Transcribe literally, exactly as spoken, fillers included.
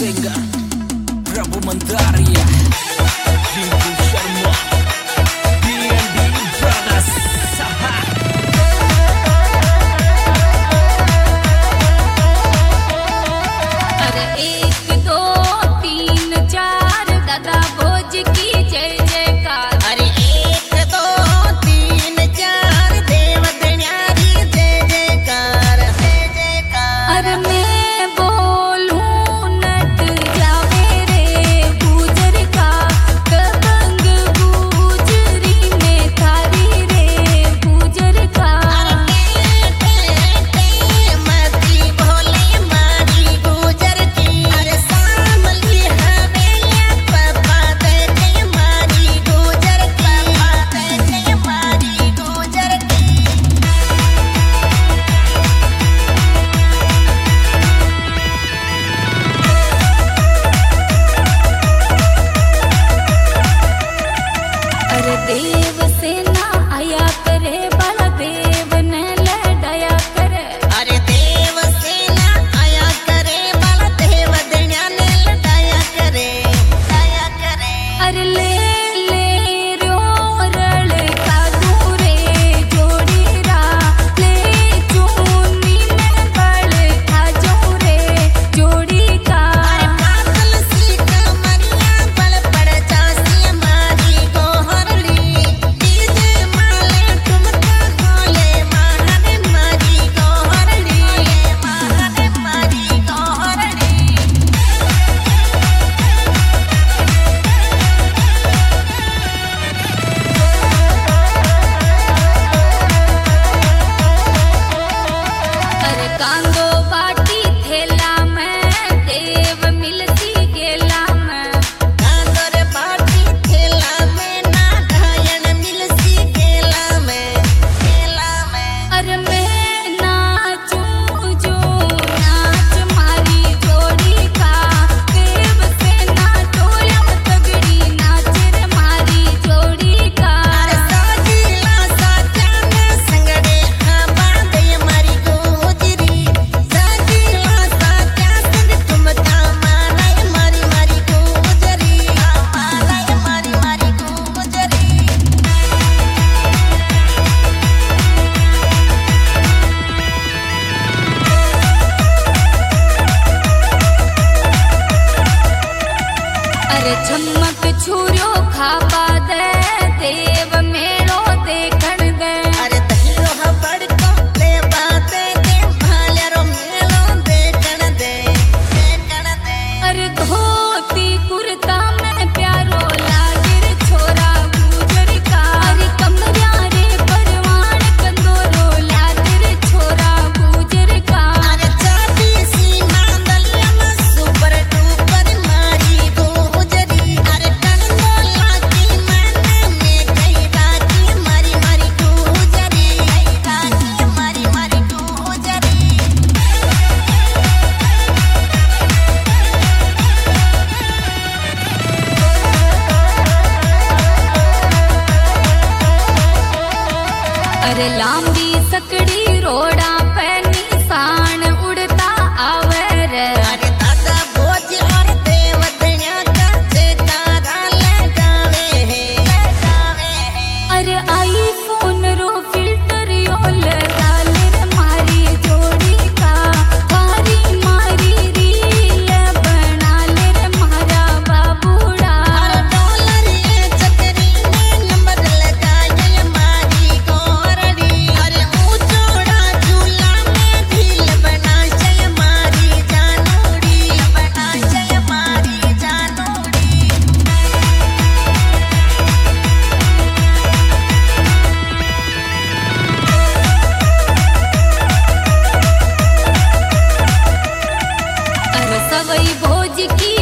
singer Prabu Mantaria, Rinku Sharma, B and B Brothers. अरे एक दो तीन चार दादा भोज की जय जयकार। अरे एक दो तीन चार देव दन्यारी जय जयकार जय जयकार। अरे मैं बोलूं नट जावे रे गुजर का दबंग गुजरी में थारी रे गुजर का। मती भोले मारी गुजर की। अरे सामली हवेलियां पापा दे जय मारी गुजर की। पापा दे जय मारी गुजर की। अरे देव सेना आया करे बड़ा देव ने लड़ाया करे। अरे देव सेना आया करे बड़ा देव दन्या ने लड़ाया करे लड़ाया करे। अरे ले ले रो रड़ का दूरे जोड़ी रा ले चूनी में बड़ खा जोरे जोड़ी का। अरे पागल सी कमरिया बल पड़ जासी मारी गोहरली। डीजे माले ठुमका खोले महाने मारी गोहरली। महाने मारी गोहरली। अरे कांदो बाटी थेला में देव मिलती गेला में। कांदोर बाटी थेला में ना घायन मिलसी गेला में गेला में। अरे मैं नाचूं जो नाच मारी जोड़ी का। देव सेना टोला तगड़ी नाच रे मारी जोड़ी का। अरे साजीला साजान संगड़े हाँ बांधे मारी गुजरी। साजीला साजा संग ठुमका माराय मारी मारी गुजरी। माराय मारी मारी गुजरी। अरे चमक छुरियो खापा दे देव मेलो देखण दे। अरे दहिलो हबड़ को ले बाते दे भालेरो मेलो देखण दे देखण दे। अरे धोती कुर्ता में प्यारो लागे रे छोरा गुजर का। अरे कमरिया रे परवान कंदोरो लागे रे छोरा गुजर का। अरे चाटी सी मांगलिया में सुपर डुपर मारी गुजरी। अरे कंदोला की मन में कई राती मारी मारी गुजरी। कई राती मारी मारी गुजरी। अरे लांबी सकड़ी रोड़ा पे निशान उड़ता आवे रे। अरे दादा भोज और देव दन्या का जयकारा लगावे है लगावे है। अरे आईफोन रो फिल्टर यो लगा ले रे मारी जोड़ी का। मारी मारी रील बना ले रे मारा बाबूड़ा। अरे डॉलर ये चक्री में नंबर लगाए मारी गोरड़ी। अरे ऊंचोड़ा झूला में भील बना जय मारी जानूड़ी। बना जय मारी जानूड़ी। अरे सवई भोज की